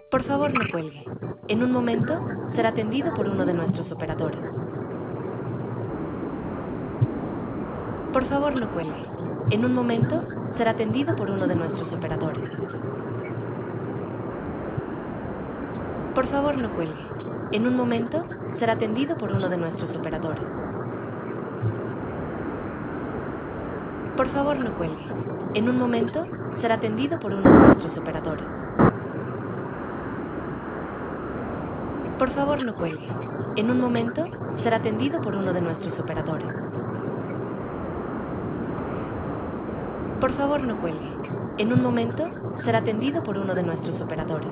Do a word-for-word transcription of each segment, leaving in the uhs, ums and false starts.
Por favor, no cuelgue. En un momento será atendido por uno de nuestros operadores. Por favor, no cuelgue. En un momento será atendido por uno de nuestros operadores. Por favor, no cuelgue. En un momento será atendido por uno de nuestros operadores. Por favor, no cuelgue. En un momento será atendido por uno de nuestros operadores. Por favor, no cuelgue. En un momento será atendido por uno de nuestros operadores. Por favor, no cuelgue. En un momento será atendido por uno de nuestros operadores.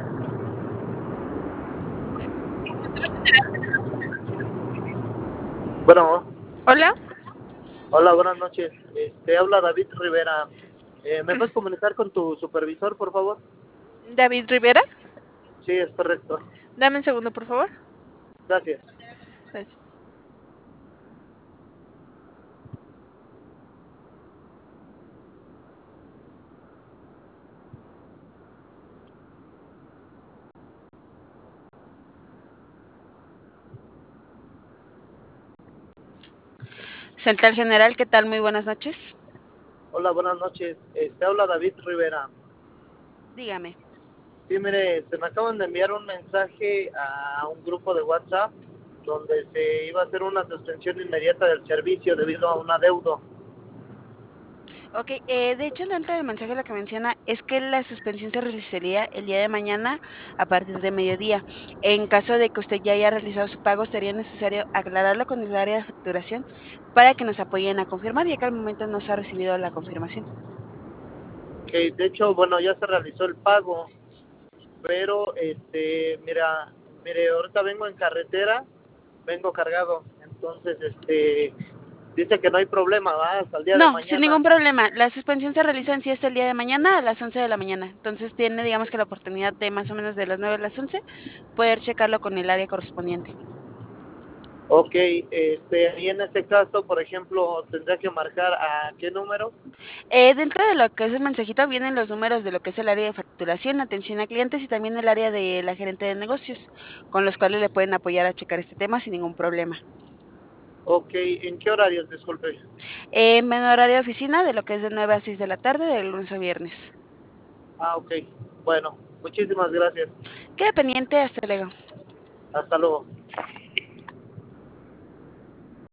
Bueno, Hola, hola, buenas noches. Este, habla David Rivera. Eh, ¿Me puedes comunicar con tu supervisor, por favor? David Rivera. Sí, es correcto. Dame un segundo, por favor. Gracias. Gracias. Central General, ¿qué tal? Muy buenas noches. Hola, buenas noches. Este, habla David Rivera. Dígame. Sí, mire, se me acaban de enviar un mensaje a un grupo de WhatsApp donde se iba a hacer una suspensión inmediata del servicio debido a un adeudo. Ok, eh, de hecho, dentro del mensaje lo que menciona es que la suspensión se realizaría el día de mañana a partir de mediodía. En caso de que usted ya haya realizado su pago, sería necesario aclararlo con el área de facturación para que nos apoyen a confirmar, ya que al momento no se ha recibido la confirmación. Que de hecho, bueno, ya se realizó el pago, pero este, mira, mire, ahorita vengo en carretera, vengo cargado, entonces, este, dice que no hay problema, va, hasta el día de No, sin mañana. ningún problema. La suspensión se realiza en sí hasta el día de mañana a las once de la mañana. Entonces tiene, digamos que la oportunidad de más o menos de las nueve a las once poder checarlo con el área correspondiente. Ok, este, y en este caso, por ejemplo, tendría que marcar a qué número. Eh, dentro de lo que es el mensajito vienen los números de lo que es el área de facturación, atención a clientes y también el área de la gerente de negocios, con los cuales le pueden apoyar a checar este tema sin ningún problema. Ok, ¿en qué horarios? Disculpe. Eh, en horario de oficina de lo que es de nueve a seis de la tarde, de lunes a viernes. Ah, ok, bueno, muchísimas gracias. Queda pendiente, hasta luego. Hasta luego.